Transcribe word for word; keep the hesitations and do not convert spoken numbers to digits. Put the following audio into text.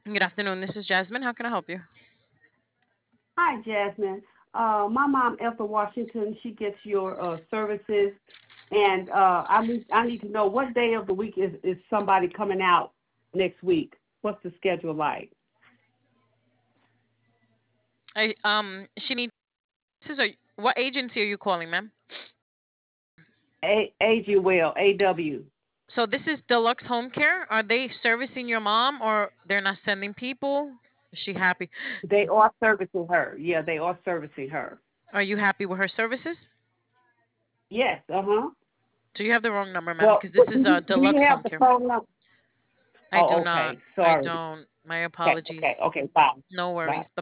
Good afternoon. This is Jasmine. How can I help you? Hi, Jasmine. Uh, my mom, Ethel Washington, she gets your uh, services, and uh, I need I need to know what day of the week is is somebody coming out next week. What's the schedule like? I um she needs this is a what agency are you calling, ma'am? A A G Well, A W. So this is Deluxe Home Care. Are they servicing your mom or they're not sending people? Is she happy? They are servicing her. Yeah, they are servicing her. Are you happy with her services? Yes. Uh huh. So you have the wrong number, ma'am, Well, because do this is you uh do you Deluxe have Home the Care. phone number? I do Oh, not. okay. I Sorry. don't. My Okay. Okay. apologies. Okay. Bye. No Bye. worries.